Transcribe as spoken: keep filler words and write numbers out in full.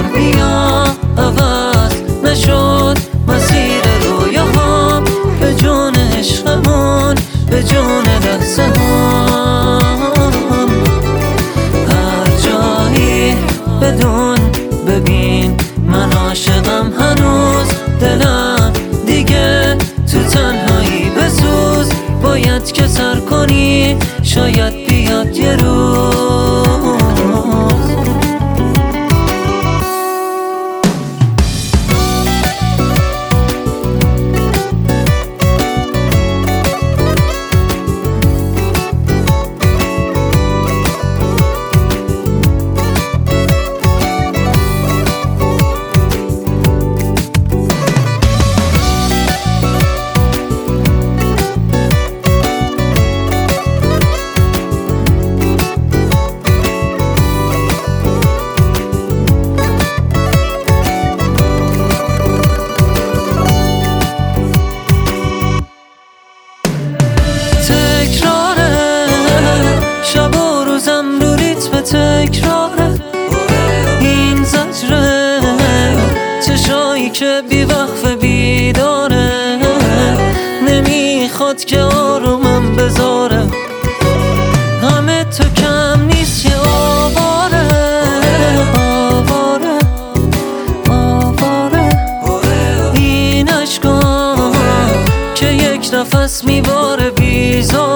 بیا عوض نشد مسیر رویاهام، به جون عشقمون، به جون لحظه هام. هر جایی بدون ببین من عاشقم هنوز، دلم دیگه تو تنهایی بسوز. باید که سر کنی شاید بیاد یه روز. شب و روزم رو ریتم تکراره این زجره، چشایی که بی وقف بیداره، نمیخواد که آرومم بذاره. همه تو کم نیست یه آواره، آواره آواره. این عشقا که یک نفس میباره بیزاره،